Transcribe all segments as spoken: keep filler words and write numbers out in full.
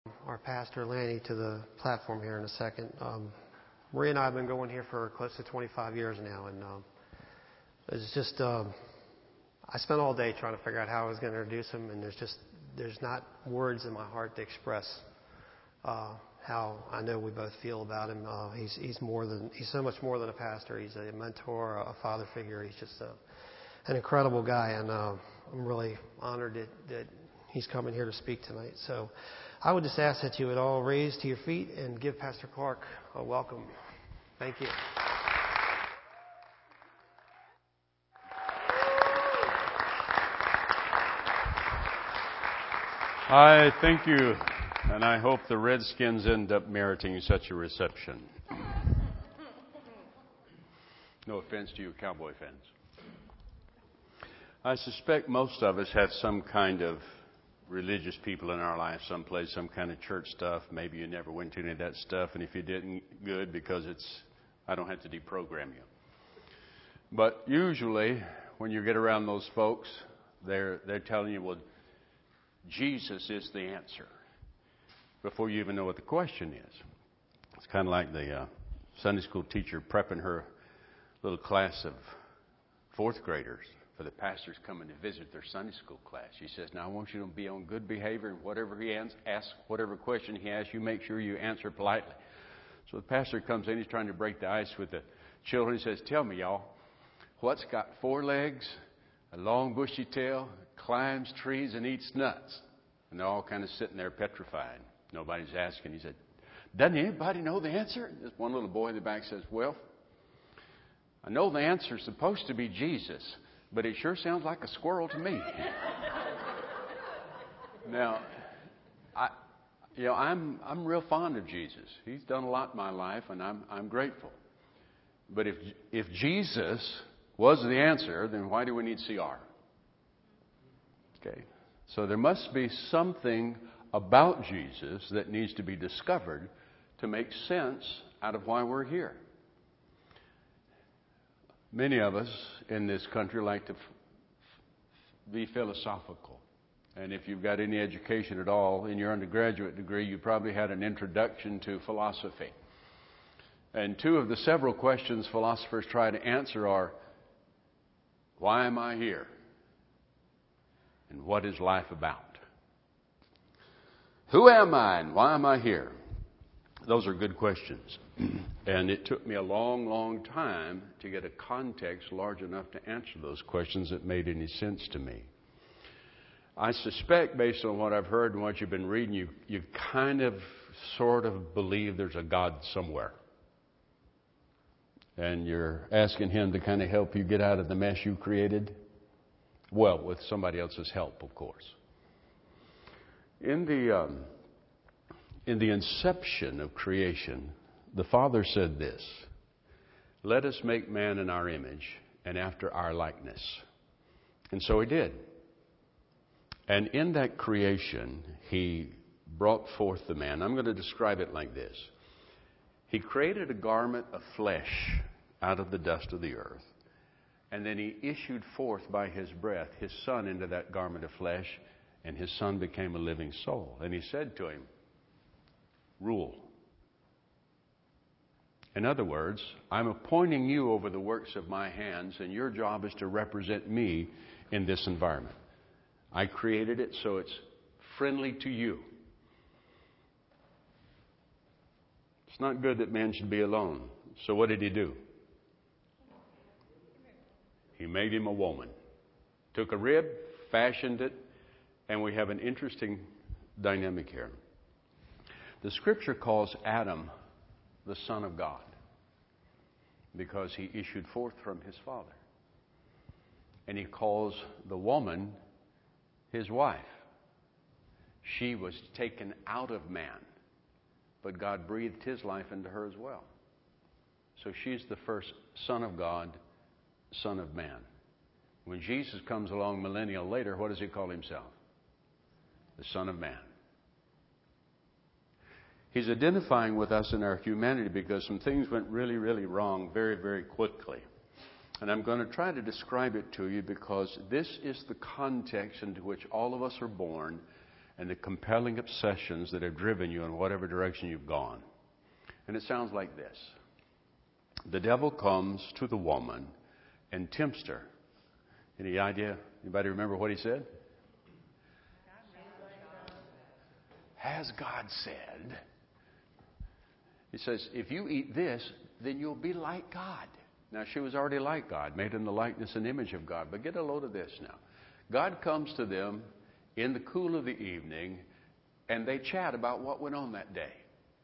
our pastor Lanny to the platform here in a second. Um, Maria and I have been going here for close to twenty-five years now, and um, it's just um, I spent all day trying to figure out how I was going to introduce him, and there's just there's not words in my heart to express uh, how I know we both feel about him. Uh, he's he's more than he's so much more than a pastor. He's a mentor, a father figure. He's just a, an incredible guy, and uh, I'm really honored that, that he's coming here to speak tonight. So I would just ask that you would all raise to your feet and give Pastor Clark a welcome. Thank you. I thank you, and I hope the Redskins end up meriting such a reception. No offense to you Cowboy fans. I suspect most of us have some kind of religious people in our life someplace, some kind of church stuff. Maybe you never went to any of that stuff, and if you didn't, good, because it's I don't have to deprogram you. But usually, when you get around those folks, they're they're telling you, well, Jesus is the answer, before you even know what the question is. It's kind of like the uh, Sunday school teacher prepping her little class of fourth graders for the pastor's coming to visit their Sunday school class. She says, now I want you to be on good behavior, and whatever he asks, whatever question he asks, you make sure you answer politely. So the pastor comes in, he's trying to break the ice with the children. He says, tell me, y'all, what's got four legs, a long bushy tail, climbs trees, and eats nuts? And they're all kind of sitting there petrified. Nobody's asking. He said, doesn't anybody know the answer? And this one little boy in the back says, well, I know the answer's supposed to be Jesus, but it sure sounds like a squirrel to me. Now, I, you know, I'm I'm real fond of Jesus. He's done a lot in my life, and I'm I'm grateful. But if if Jesus was the answer, then why do we need C R? Okay, so there must be something about Jesus that needs to be discovered to make sense out of why we're here. Many of us in this country like to f- be philosophical. And if you've got any education at all, in your undergraduate degree, you probably had an introduction to philosophy. And two of the several questions philosophers try to answer are, why am I here? And what is life about? Who am I and why am I here? Those are good questions. And it took me a long, long time to get a context large enough to answer those questions that made any sense to me. I suspect, based on what I've heard and what you've been reading, you, you kind of sort of believe there's a God somewhere. And you're asking Him to kind of help you get out of the mess you created. Well, with somebody else's help, of course. In the... Um, In the inception of creation, the Father said this, let us make man in our image and after our likeness. And so He did. And in that creation, He brought forth the man. I'm going to describe it like this. He created a garment of flesh out of the dust of the earth. And then He issued forth by His breath His Son into that garment of flesh, and His Son became a living soul. And He said to him, rule. In other words, I'm appointing you over the works of my hands, and your job is to represent me in this environment. I created it so it's friendly to you. It's not good that man should be alone. So what did He do? He made him a woman. Took a rib, fashioned it, and we have an interesting dynamic here. The Scripture calls Adam the Son of God because he issued forth from his father. And He calls the woman His wife. She was taken out of man, but God breathed His life into her as well. So she's the first Son of God, Son of man. When Jesus comes along millennia later, what does He call Himself? The Son of Man. He's identifying with us in our humanity because some things went really, really wrong very, very quickly. And I'm going to try to describe it to you because this is the context into which all of us are born, and the compelling obsessions that have driven you in whatever direction you've gone. And it sounds like this. The devil comes to the woman and tempts her. Any idea? Anybody remember what he said? Has God said? He says, if you eat this, then you'll be like God. Now, she was already like God, made in the likeness and image of God. But get a load of this now. God comes to them in the cool of the evening, and they chat about what went on that day.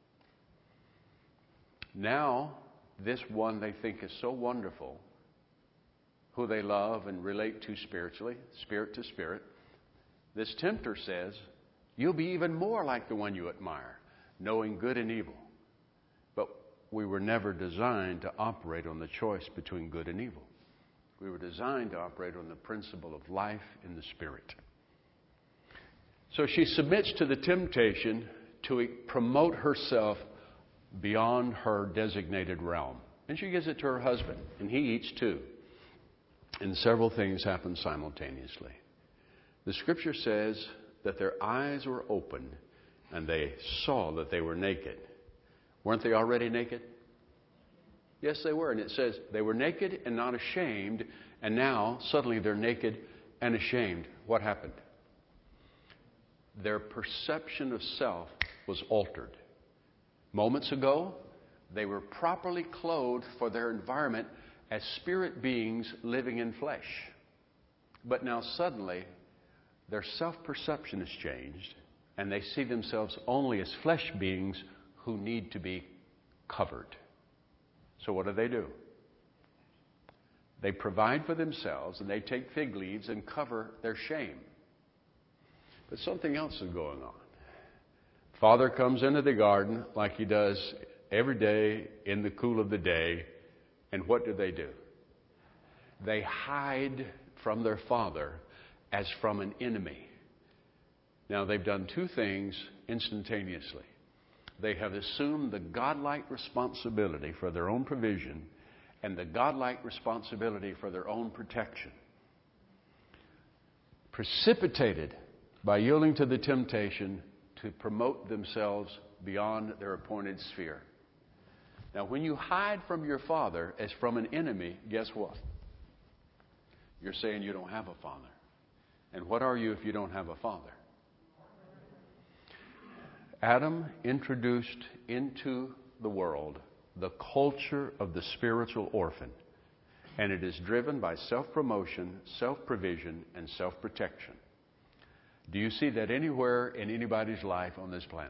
Now, this one they think is so wonderful, who they love and relate to spiritually, spirit to spirit, this tempter says, you'll be even more like the one you admire, knowing good and evil. But we were never designed to operate on the choice between good and evil. We were designed to operate on the principle of life in the Spirit. So she submits to the temptation to promote herself beyond her designated realm. And she gives it to her husband, and he eats too. And several things happen simultaneously. The Scripture says that their eyes were opened, and they saw that they were naked. Weren't they already naked? Yes, they were. And it says they were naked and not ashamed, and now suddenly they're naked and ashamed. What happened? Their perception of self was altered. Moments ago, they were properly clothed for their environment as spirit beings living in flesh. But now suddenly, their self-perception has changed, and they see themselves only as flesh beings who need to be covered. So what do they do? They provide for themselves, and they take fig leaves and cover their shame. But something else is going on. Father comes into the garden like he does every day in the cool of the day, and what do they do? They hide from their father as from an enemy. Now, they've done two things instantaneously. They have assumed the godlike responsibility for their own provision and the godlike responsibility for their own protection. Precipitated by yielding to the temptation to promote themselves beyond their appointed sphere. Now, when you hide from your father as from an enemy, guess what? You're saying you don't have a father. And what are you if you don't have a father? Adam introduced into the world the culture of the spiritual orphan. And it is driven by self-promotion, self-provision, and self-protection. Do you see that anywhere in anybody's life on this planet?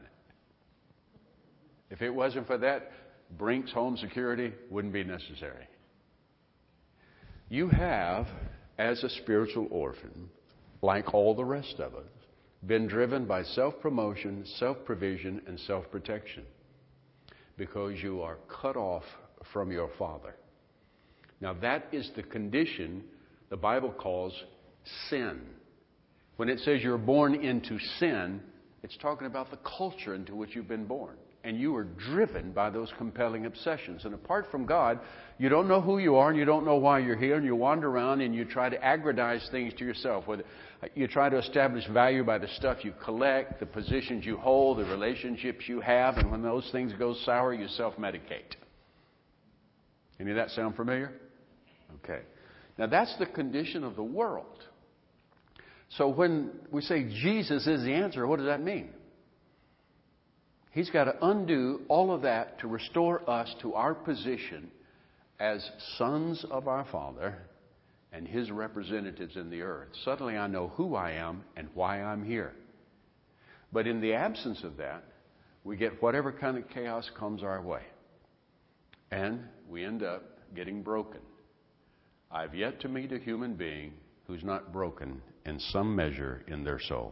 If it wasn't for that, Brink's home security wouldn't be necessary. You have, as a spiritual orphan, like all the rest of us, been driven by self-promotion, self-provision, and self-protection because you are cut off from your Father. Now that is the condition the Bible calls sin. When it says you're born into sin, it's talking about the culture into which you've been born. And you are driven by those compelling obsessions. And apart from God, you don't know who you are and you don't know why you're here. And you wander around and you try to aggrandize things to yourself. Whether you try to establish value by the stuff you collect, the positions you hold, the relationships you have. And when those things go sour, you self-medicate. Any of that sound familiar? Okay. Now that's the condition of the world. So when we say Jesus is the answer, what does that mean? He's got to undo all of that to restore us to our position as sons of our Father and His representatives in the earth. Suddenly I know who I am and why I'm here. But in the absence of that, we get whatever kind of chaos comes our way. And we end up getting broken. I've yet to meet a human being who's not broken in some measure in their soul.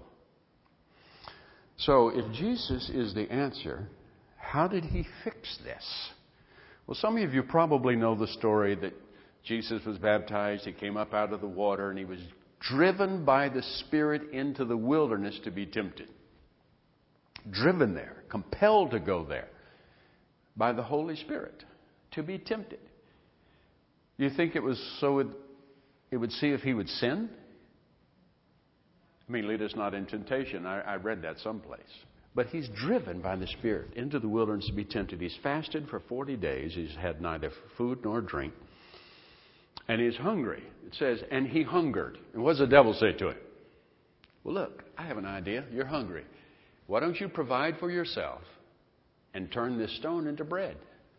So if Jesus is the answer, how did He fix this? Well, some of you probably know the story that Jesus was baptized. He came up out of the water and He was driven by the Spirit into the wilderness to be tempted. Driven there, compelled to go there by the Holy Spirit to be tempted. You think it was so it, it would see if He would sin? I mean, lead us not in temptation. I, I read that someplace. But he's driven by the Spirit into the wilderness to be tempted. He's fasted for forty days. He's had neither food nor drink. And he's hungry. It says, and he hungered. And what does the devil say to him? Well, look, I have an idea. You're hungry. Why don't you provide for yourself and turn this stone into bread?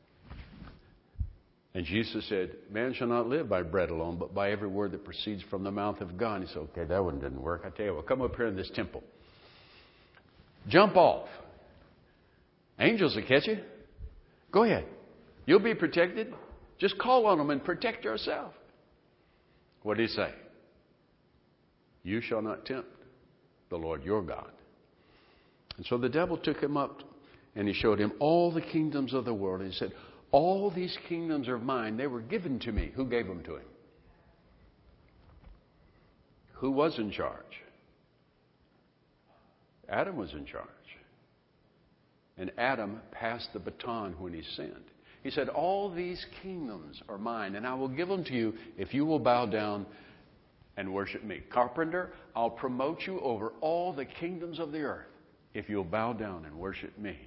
And Jesus said, man shall not live by bread alone, but by every word that proceeds from the mouth of God. And he said, okay, that one didn't work. I tell you what, come up here in this temple. Jump off. Angels will catch you. Go ahead. You'll be protected. Just call on them and protect yourself. What did he say? You shall not tempt the Lord your God. And so the devil took him up and he showed him all the kingdoms of the world. And he said, all these kingdoms are mine. They were given to me. Who gave them to him? Who was in charge? Adam was in charge. And Adam passed the baton when he sinned. He said, all these kingdoms are mine, and I will give them to you if you will bow down and worship me. Carpenter, I'll promote you over all the kingdoms of the earth if you'll bow down and worship me.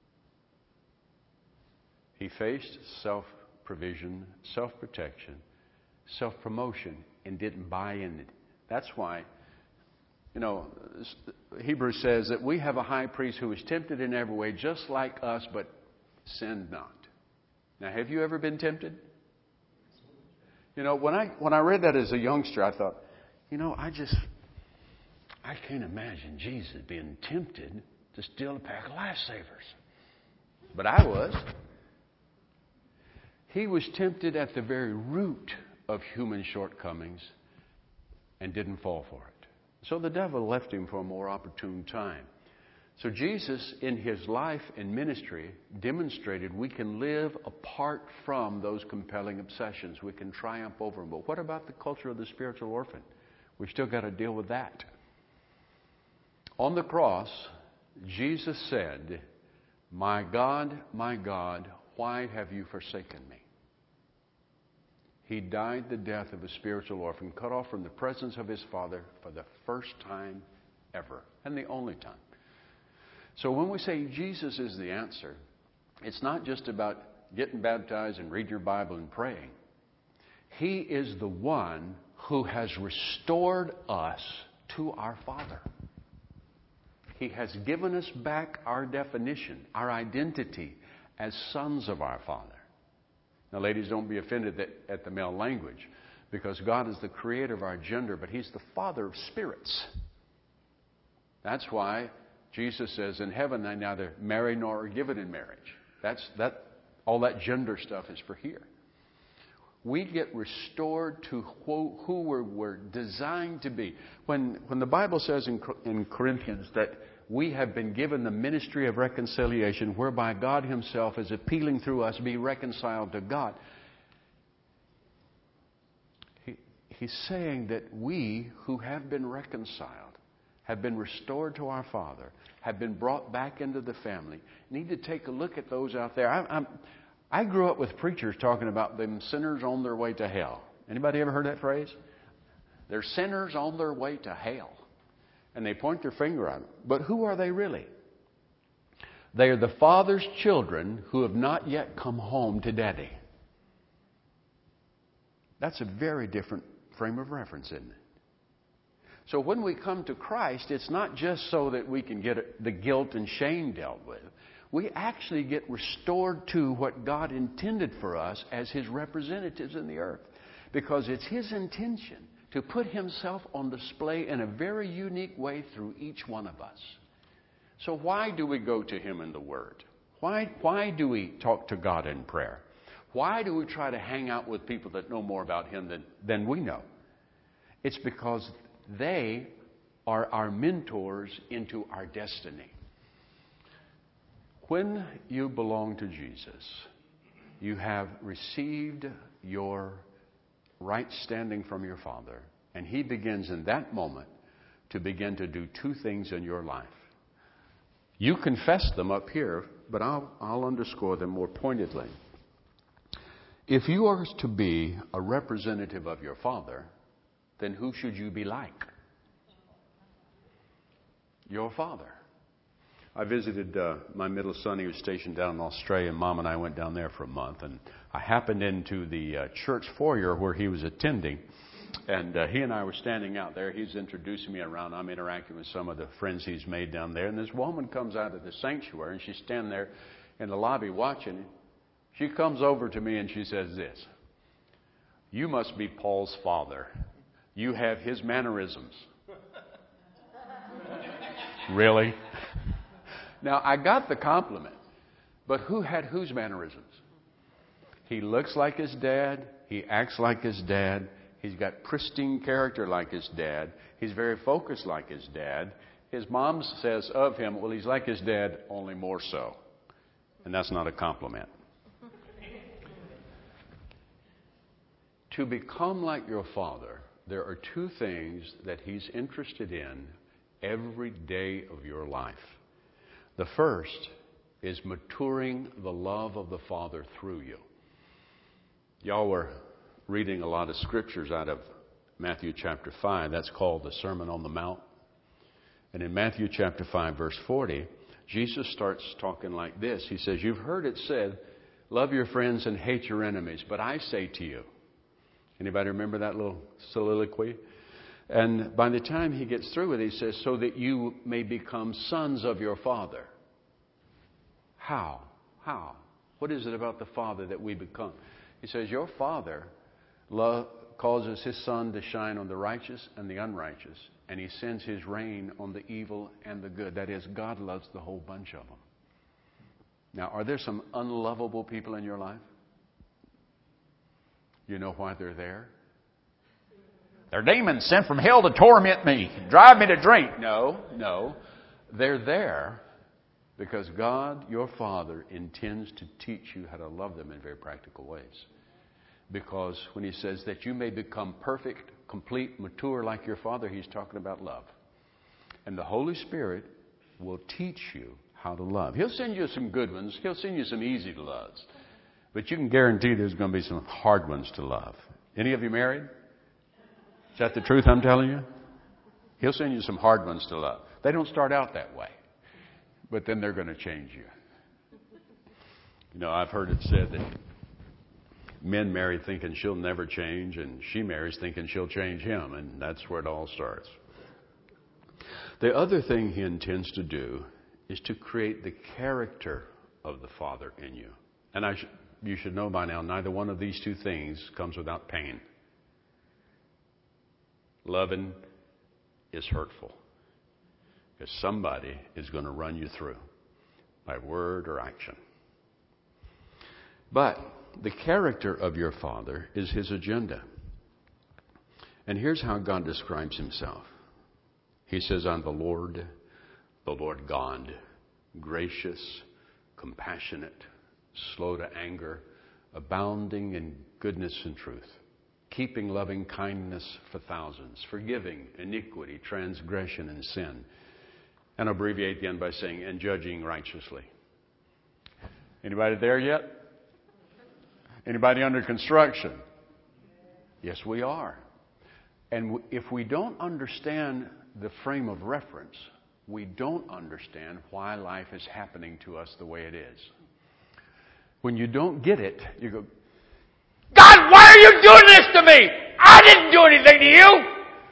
He faced self-provision, self-protection, self-promotion, and didn't buy in it. That's why, you know, Hebrews says that we have a high priest who is tempted in every way, just like us, but sinned not. Now, have you ever been tempted? You know, when I when I read that as a youngster, I thought, you know, I just, I can't imagine Jesus being tempted to steal a pack of lifesavers. But I was. He was tempted at the very root of human shortcomings and didn't fall for it. So the devil left him for a more opportune time. So Jesus, in his life and ministry, demonstrated we can live apart from those compelling obsessions. We can triumph over them. But what about the culture of the spiritual orphan? We've still got to deal with that. On the cross, Jesus said, my God, my God, why have you forsaken me? He died the death of a spiritual orphan, cut off from the presence of his Father for the first time ever, and the only time. So when we say Jesus is the answer, it's not just about getting baptized and reading your Bible and praying. He is the one who has restored us to our Father. He has given us back our definition, our identity as sons of our Father. Now, ladies, don't be offended that, at the male language, because God is the creator of our gender, but He's the Father of spirits. That's why Jesus says, in heaven they neither marry nor are given in marriage. That's that. All that gender stuff is for here. We get restored to who, who we're, we're designed to be. When when the Bible says in, in Corinthians that we have been given the ministry of reconciliation, whereby God Himself is appealing through us, be reconciled to God. He, he's saying that we who have been reconciled, have been restored to our Father, have been brought back into the family, need to take a look at those out there. I, I'm, I grew up with preachers talking about them sinners on their way to hell. Anybody ever heard that phrase? They're sinners on their way to hell. And they point their finger at them. But who are they really? They are the Father's children who have not yet come home to Daddy. That's a very different frame of reference, isn't it? So when we come to Christ, it's not just so that we can get the guilt and shame dealt with. We actually get restored to what God intended for us as His representatives in the earth. Because it's His intention to put Himself on display in a very unique way through each one of us. So why do we go to Him in the Word? Why, why do we talk to God in prayer? Why do we try to hang out with people that know more about Him than, than we know? It's because they are our mentors into our destiny. When you belong to Jesus, you have received your right standing from your Father, and He begins in that moment to begin to do two things in your life. You confess them up here, but I'll, I'll underscore them more pointedly. If you are to be a representative of your Father, then who should you be like? your Father. I visited uh, my middle son. He was stationed down in Australia, and Mom and I went down there for a month. And I happened into the uh, church foyer where he was attending, and uh, he and I were standing out there. He's introducing me around. I'm interacting with some of the friends he's made down there. And this woman comes out of the sanctuary, and she's standing there in the lobby watching. She comes over to me, and she says this: "You must be Paul's father. You have his mannerisms." Really? Now, I got the compliment, but who had whose mannerisms? He looks like his dad. He acts like his dad. He's got pristine character like his dad. He's very focused like his dad. His mom says of him, well, he's like his dad, only more so. And that's not a compliment. To become like your Father, there are two things that He's interested in every day of your life. The first is maturing the love of the Father through you. Y'all were reading a lot of scriptures out of Matthew chapter five. That's called the Sermon on the Mount. And in Matthew chapter five, verse forty, Jesus starts talking like this. He says, "You've heard it said, love your friends and hate your enemies. But I say to you," anybody remember that little soliloquy? And by the time he gets through with it, he says, "so that you may become sons of your Father." How? How? What is it about the Father that we become? He says, your Father love, causes His sun to shine on the righteous and the unrighteous, and He sends His rain on the evil and the good. That is, God loves the whole bunch of them. Now, are there some unlovable people in your life? You know why they're there? They're demons sent from hell to torment me, drive me to drink. No, no. They're there because God, your Father, intends to teach you how to love them in very practical ways. Because when He says that you may become perfect, complete, mature like your Father, He's talking about love. And the Holy Spirit will teach you how to love. He'll send you some good ones. He'll send you some easy to loves. But you can guarantee there's going to be some hard ones to love. Any of you married? Is that the truth I'm telling you? He'll send you some hard ones to love. They don't start out that way. But then they're going to change you. You know, I've heard it said that men marry thinking she'll never change, and she marries thinking she'll change him, and that's where it all starts. The other thing He intends to do is to create the character of the Father in you. And I sh- you should know by now, neither one of these two things comes without pain. Loving is hurtful, because somebody is going to run you through by word or action. But the character of your Father is His agenda. And here's how God describes Himself. He says, "I'm the Lord, the Lord God, gracious, compassionate, slow to anger, abounding in goodness and truth, keeping loving kindness for thousands, forgiving iniquity, transgression, and sin." And I'll abbreviate the end by saying, "and judging righteously." Anybody there yet? Anybody under construction? Yes, we are. And if we don't understand the frame of reference, we don't understand why life is happening to us the way it is. When you don't get it, you go, "God, why are you doing this to me? I didn't do anything to you."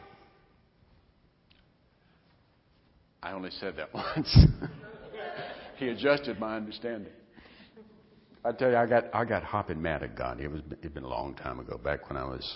I only said that once. He adjusted my understanding. I tell you, I got I got hopping mad at God. It was it'd been a long time ago, back when I was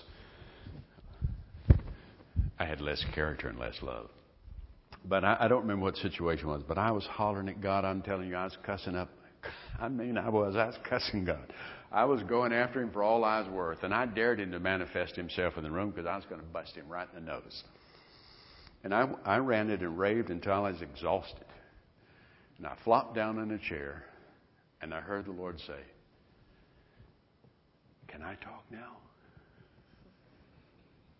I had less character and less love. But I, I don't remember what the situation was. But I was hollering at God. I'm telling you, I was cussing up. I mean, I was. I was cussing God. I was going after Him for all I was worth. And I dared Him to manifest Himself in the room because I was going to bust Him right in the nose. And I, I ranted and raved until I was exhausted. And I flopped down in a chair. And I heard the Lord say, "Can I talk now?"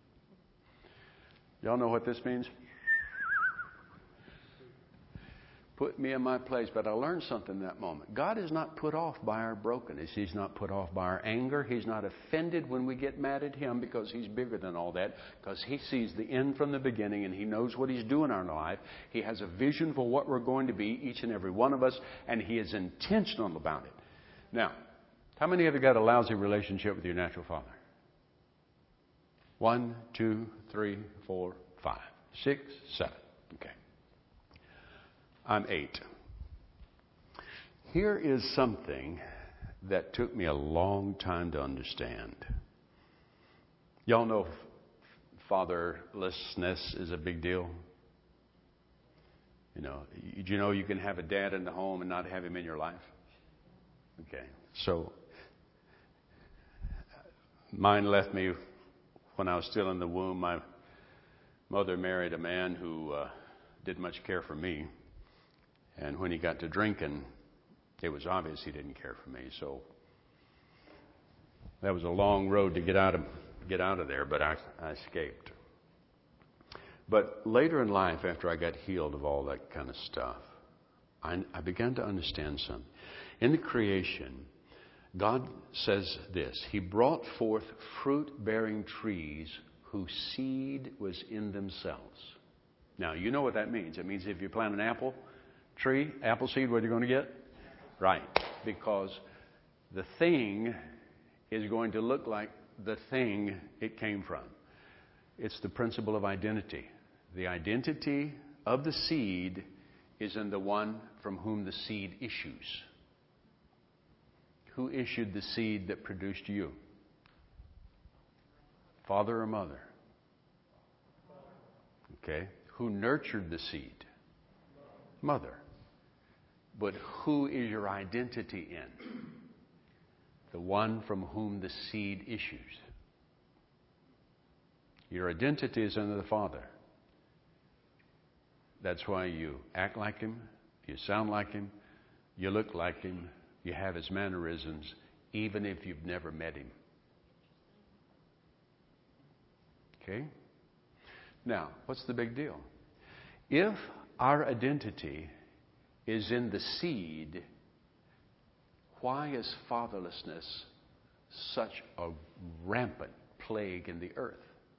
Y'all know what this means? Put me in my place. But I learned something in that moment. God is not put off by our brokenness. He's not put off by our anger. He's not offended when we get mad at Him, because He's bigger than all that. Because He sees the end from the beginning, and He knows what He's doing in our life. He has a vision for what we're going to be, each and every one of us, and He is intentional about it. Now, how many of you got a lousy relationship with your natural father? One, two, three, four, five, six, seven. Okay. I'm eight. Here is something that took me a long time to understand. Y'all know fatherlessness is a big deal. You know, do you know you can have a dad in the home and not have him in your life? Okay. So, mine left me when I was still in the womb. My mother married a man who uh, didn't much care for me. And when he got to drinking, it was obvious he didn't care for me. So that was a long road to get out of get out of there, but I, I escaped. But later in life, after I got healed of all that kind of stuff, I, I began to understand something. In the creation, God says this: He brought forth fruit-bearing trees whose seed was in themselves. Now, you know what that means. It means if you plant an apple tree, apple seed, what are you going to get? Right. Because the thing is going to look like the thing it came from. It's the principle of identity. The identity of the seed is in the one from whom the seed issues. Who issued the seed that produced you? Father or mother? Okay. Who nurtured the seed? Mother. But who is your identity in? The one from whom the seed issues. Your identity is in the Father. That's why you act like Him, you sound like Him, you look like Him, you have His mannerisms, even if you've never met Him. Okay? Now, what's the big deal? If our identity is in the seed, why is fatherlessness such a rampant plague in the earth?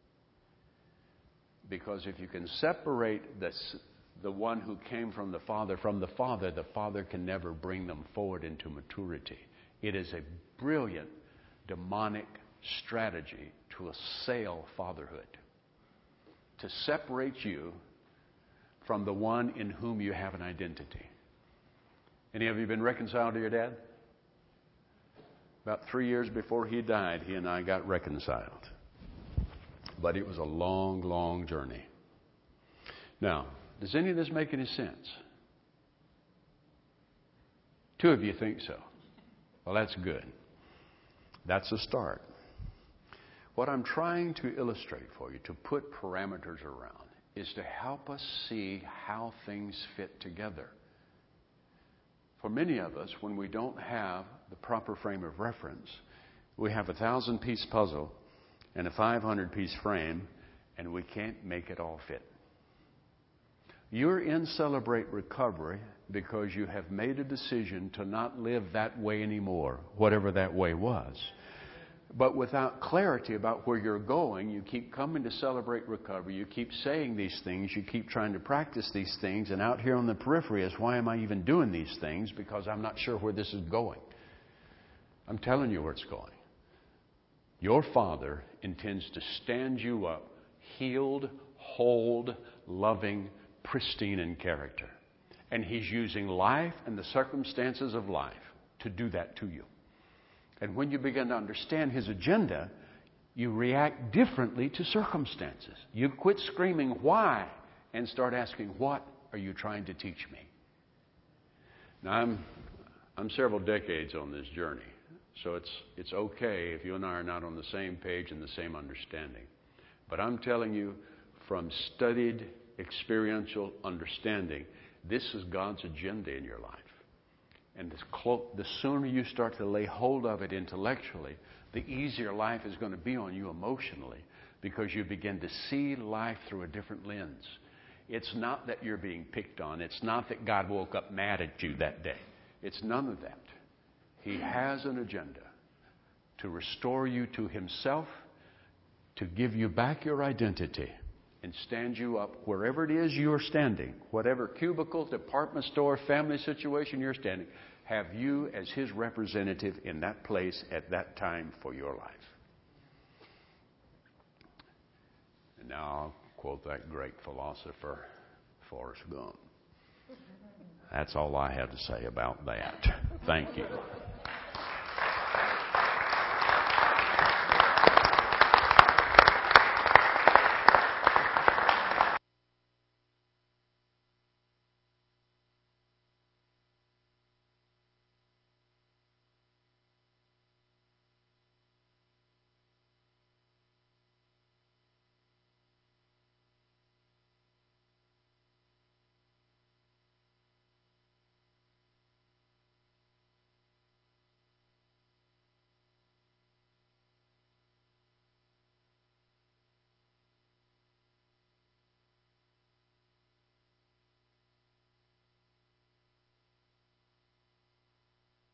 Because if you can separate the, the one who came from the Father from the Father, the Father can never bring them forward into maturity. It is a brilliant demonic strategy to assail fatherhood, to separate you from the one in whom you have an identity. Any of you been reconciled to your dad? About three years before he died, he and I got reconciled. But it was a long, long journey. Now, does any of this make any sense? Two of you think so. Well, that's good. That's a start. What I'm trying to illustrate for you, to put parameters around, is to help us see how things fit together. For many of us, when we don't have the proper frame of reference, we have a thousand-piece puzzle and a five hundred piece frame, and we can't make it all fit. You're in Celebrate Recovery because you have made a decision to not live that way anymore, whatever that way was. But without clarity about where you're going, you keep coming to Celebrate Recovery, you keep saying these things, you keep trying to practice these things, and out here on the periphery is, why am I even doing these things? Because I'm not sure where this is going. I'm telling you where it's going. Your Father intends to stand you up, healed, whole, loving, pristine in character. And He's using life and the circumstances of life to do that to you. And when you begin to understand His agenda, you react differently to circumstances. You quit screaming, why? And start asking, what are you trying to teach me? Now, I'm, I'm several decades on this journey. So it's, it's okay if you and I are not on the same page and the same understanding. But I'm telling you, from studied, experiential understanding, this is God's agenda in your life. And the, clo- the sooner you start to lay hold of it intellectually, the easier life is going to be on you emotionally, because you begin to see life through a different lens. It's not that you're being picked on. It's not that God woke up mad at you that day. It's none of that. He has an agenda to restore you to Himself, to give you back your identity, and stand you up wherever it is you're standing, whatever cubicle, department store, family situation you're standing, have you as His representative in that place at that time for your life. And now I'll quote that great philosopher, Forrest Gump. That's all I have to say about that. Thank you.